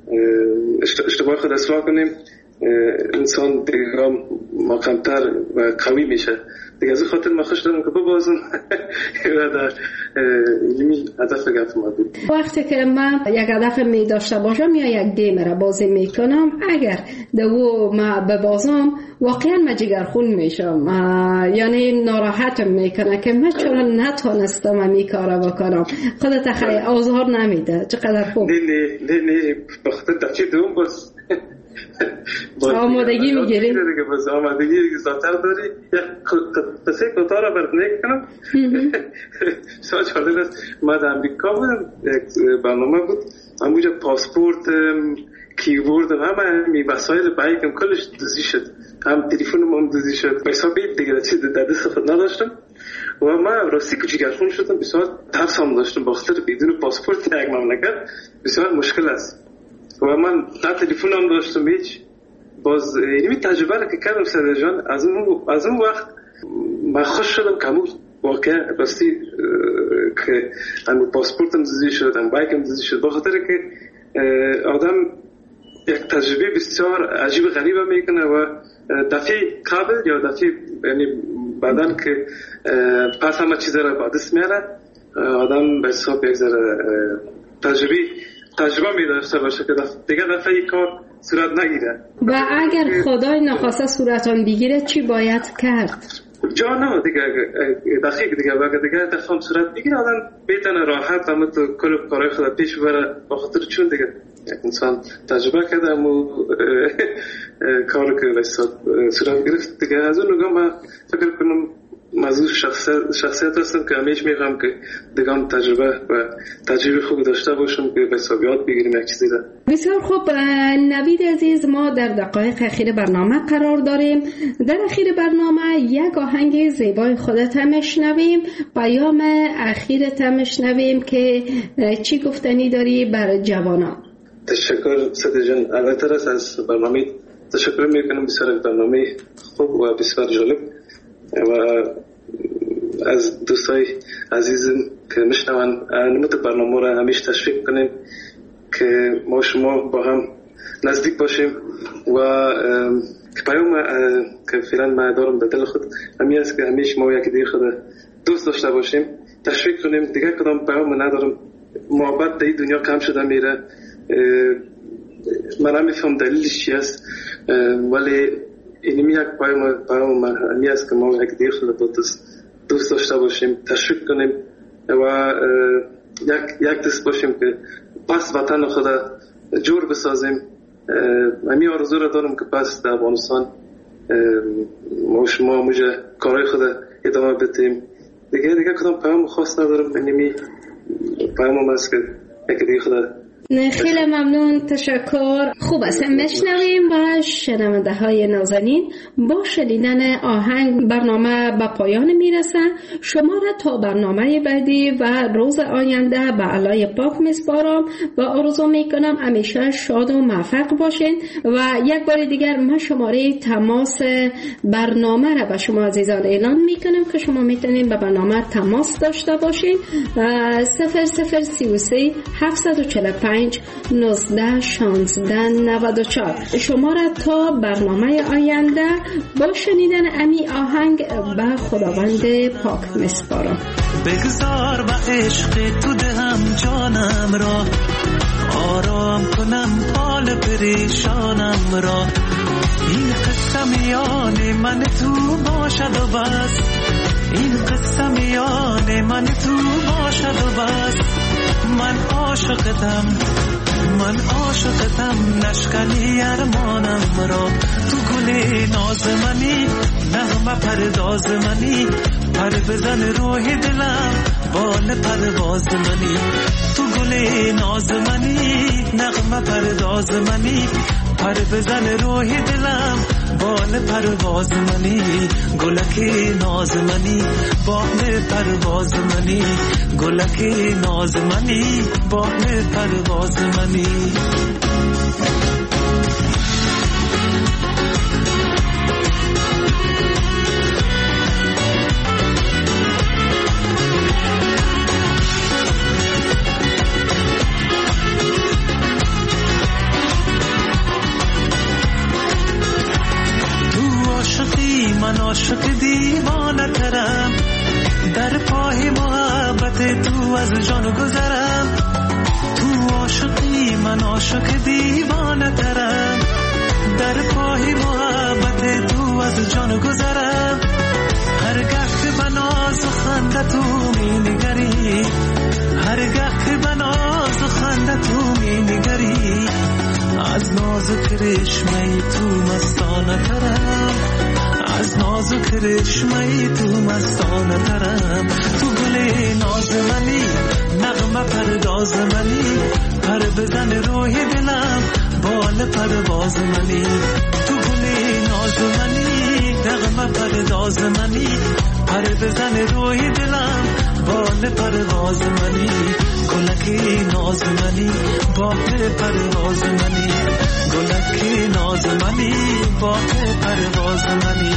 اشتباه خود اصلاح کنیم، انسان دیگه مقامتر و قوی میشه دیگه. از خاطر من خوش دارم که ببازم و در یمی هدف گفت ما بود. وقتی که من یک هدف می داشته باشم یا یک گیم را بازی میکنم، اگر دو ما ببازم واقعا من جگرخون میشم، یعنی ناراحتم میکنه که من چرا نتونستم این کارا بکنم. خودت خیلی آزار نمیده. چقدر خوب. نه نه نه نه بخاطر دفعه دوم باز آمادگی میگیری دیگه، باز آمادگی زیادتر داری. یک قصه کوتاه را برات میگم. سال چهارده است من در امریکا بودم، یک برنامه بود، همونجا پاسپورت، کیبورد و همه می وسایل بایکم کلش دزدی شد، هم تلفنم هم دزدی شد. حساب دیگه چیز در دست خود نداشتم و من راستی که جگرخون شدم، بسیار ترس هم داشتم بخاطر بدون پاسپورت یک مملکت بسیار مشکل است و من نه تلفن هم داشتم هیچ. باز اینمی تجربه را که کردم ساده جان، از اون از اون وقت من خوش شدم که همون واقعا راستی که هم پاسپورتم دزدی شد، هم بایکم دزدی شد، بخاطر که آدم یک تجربه بسیار عجیب غریبه میکنه و دفعه قبل یا دفعه یعنی بعدن که پس همه چیز را با دست میاره آدم به حساب یک ذره تجربه تجربه می داشته باشه که دیگه دفعه این کار صورت نگیره. و اگر خدای نخواسته صورتان بگیره چی باید کرد؟ جا نه دیگه دقیق دیگه و دیگه دفعه صورت بگیره آدم بیتن راحت همه تو کل کارهای خود پیش ببره با خاطر چون دیگه انسان تجربه کرده و کار که به صورت گرفت دیگه. از اون نگاه من فکر کنم موضوع شخصیت شخصیت هستم که همیشه میخوام که دیگه هم تجربه و تجربه خوب داشته باشم که به حساب یاد بگیریم یک چیزی را. بسیار خوب نوید عزیز، ما در دقایق اخیر برنامه قرار داریم. در اخیر برنامه یک آهنگ زیبای خودت میشنویم، پیام اخیرت میشنویم که چی گفتنی داری بر جوانان. تشکر سید جان، اولتر از برنامه تشکر میکنم، بسیار برنامه خوب و بسیار جالب و از دوستای عزیزم که میشنون نموت برنامه را همیشه تشویق کنیم که ما شما با هم نزدیک باشیم و که پیام که فعلا ما دارم در دل خود همین است که همیشه ما یک دیگر خود دوست داشته باشیم، تشویق کنیم. دیگه کدام پیام ندارم، محبت در این دنیا کم شده میره، من نمیفهم دلیلش چی است، ولی اینمی یک پیام پیام همی است که ما یک دیگر خود دوست دوست داشته باشیم، تشویق کنیم و یک یک دست باشیم که پس وطن خود جور بسازیم. همی آرزو را دارم که پس در افغانستان ما شما موجه کارهای خود ادامه بدیم. دیگه دیگه کدام پیام خاص ندارم، اینمی پیام است که یک دیگر خود. خیلی ممنون، تشکر. خوب است، میشنویم و شنونده های نازنین با شنیدن آهنگ برنامه به پایان میرسه. شما را تا برنامه بعدی و روز آینده به علای پاک میسپارم و آرزو میکنم همیشه شاد و موفق باشین. و یک بار دیگر من شماره تماس برنامه را به شما عزیزان اعلان میکنم که شما میتونین به برنامه تماس داشته باشین. صفر صفر سی و سه هفتصد و چهل و پنج نوزده شانزده نود و چهار. شما را تا برنامه آینده با شنیدن امی آهنگ به خداوند پاک میسپارم. بگذار به عشق تو دهم جانم را، آرام کنم حال پریشانم را. این قصه میان من تو باشد و بس، این قصه میان من تو باشد و بس. من عاشقتم، من عاشقتم، نشکنی ارمانم را. تو گل ناز منی، نغمه پرداز منی، پر بزن روح دلم، بال پرواز منی. تو گل ناز منی، نغمه پرداز منی، پر بزن روح دلم، بال پرواز منی. گلکی ناز منی، بال پرواز منی، گلکی ناز منی، بال پرواز منی. من عاشق دیوانه ترم، در پای محبت تو از جان گذرم. تو عاشقی من عاشق دیوانه ترم، در پای محبت تو از جان گذرم. هرگاه که به ناز و خنده تو می نگری، هرگاه که به ناز و خنده تو می نگری، از ناز و کرشمه تو مستانه ترم، از ناز و کرشمه تو مستانه ترم. تو گل ناز منی، نغمه پرداز منی، پر بزن روح دلم، بال پرواز منی. تو گل ناز منی، نغمه پرداز منی، پر بزن روح دلم، بال پرواز منی. گلکی ناز منی، بال پرواز منی، گلکی ناز منی، بال پرواز منی.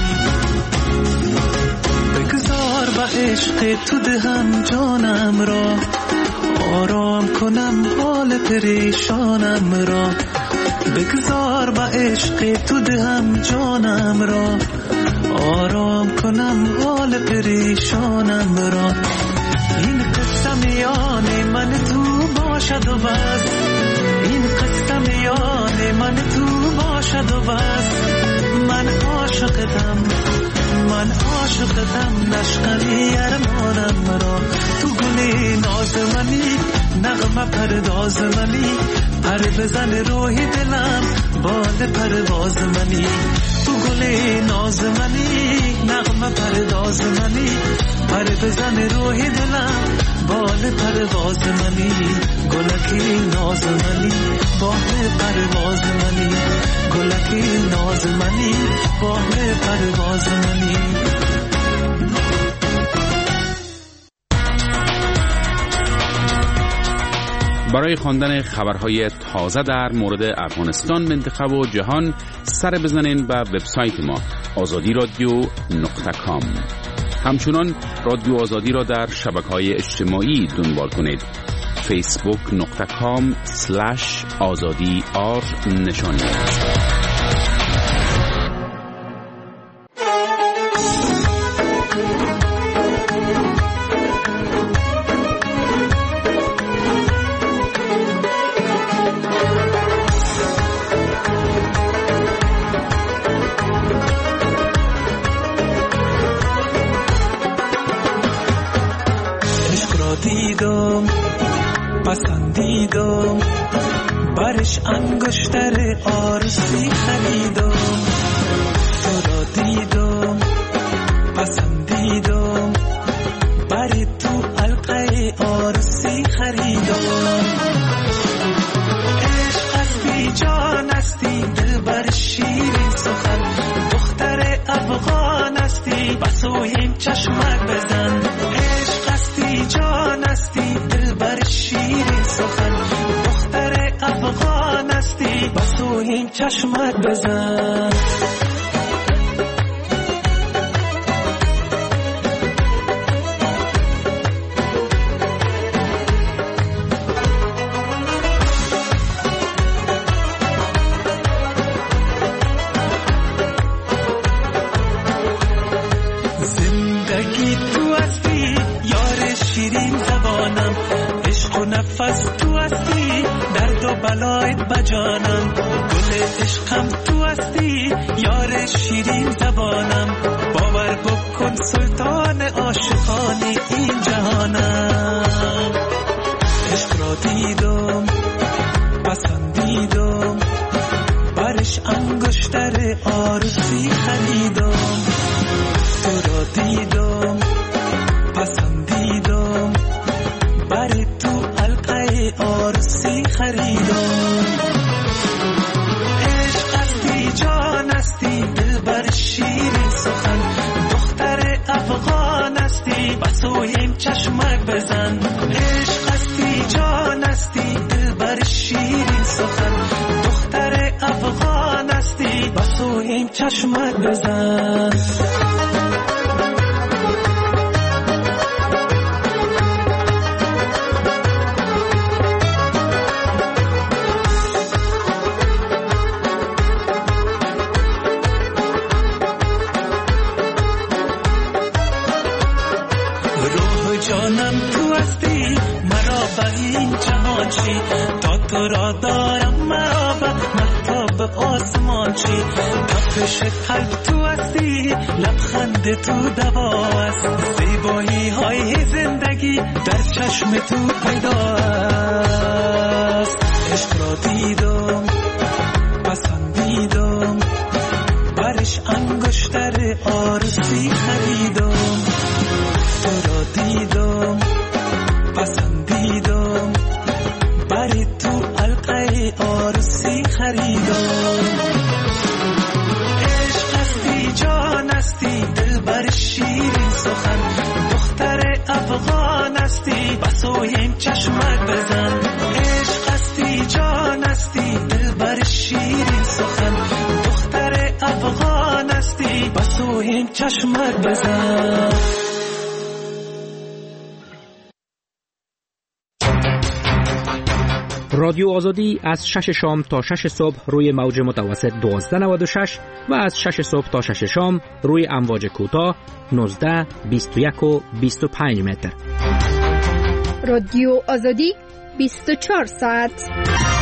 بگذار به عشق تو دهم جانم را، آرام کنم حال پریشانم را. بگذار به عشق تو دهم جانم را، آرام کنم حال پریشانم را. این قصه میان من تو باشد و بس، این قصه میان من تو باشد و بس. من عاشقتم، من عاشقتم، نشکنی ارمانم را. تو گلی ناز منی، نغمه پرداز منی، پر بزن روحی دلم بال پرواز منی. تو گلی ناز منی، نغمه پرداز منی، پر بزن روحی دلم بال پرواز منی. گلکی ناز منی، بال پرواز منی، گلکی ناز منی، بال پرواز منی. برای خواندن خبرهای تازه در مورد افغانستان، منطقه و جهان سر بزنین به وبسایت ما آزادی رادیو نقطه کام. همچنان رادیو آزادی را در شبکه‌های اجتماعی دنبال کنید. فیسبوک نقطه کام سلش آزادی آر نشانی. دیدم پسندیدم، برش انگشتر آرزوی خریدم. تو را دیدم پسندیدم، بری تو حلقه آرزوی خریدم. عشق هستی جان هستی، دل بر شیرین سخن، دختر افغان هستی، بسویم چشمک بزن. عشق هستی جان هستی، دل بر شیرین سخن، دختر افغان هستی، بسویم چشمک بزن. نفس تو هستی، درد و بلایت بجانم. گل عشقم تو هستی، یار شیرین زبانم. باور بکن سلطان عاشقانی این جهانم. عشق را دیدم پسندیدم، برش انگشتر آرزوی خریدم. تو را دیدم پسندیدم، بری تو حلقه آرزوی خریدم. عشق هستی جان هستی، دل بر شیرین سخن، دختر افغان هستی، بسویم چشمک بزن. عشق هستی جان هستی، دل بر شیرین سخن، دختر افغان هستی، بسویم چشمک بزن. جانم تو هستی، مرا به این جهان چی، تا تو را دارم مرا به مهتاب آسمان چی. تپش قلب تو هستی، لبخند تو دوا است، زیبایی های زندگی در چشم تو پیدا است. عشق را دیدم پسندیدم، برش انگشتر آرزوی خریدم. تو را دیدم پسندیدم، بری تو حلقه آرزوی خریدم. عشق هستی جان هستی، دل بر شیرین سخن، دختر افغان هستی، بسویم چشمک بزن. عشق هستی جان هستی، دل بر شیرین سخن، دختر افغان هستی، بسویم چشمک بزن. رادیو آزادی از شش شام تا شش صبح روی موج متوسط دوازده نود و شش و از شش صبح تا شش شام روی امواج کوتاه نوزده، بیست و یک و بیست و پنج متر. رادیو آزادی بیست و چهار ساعت.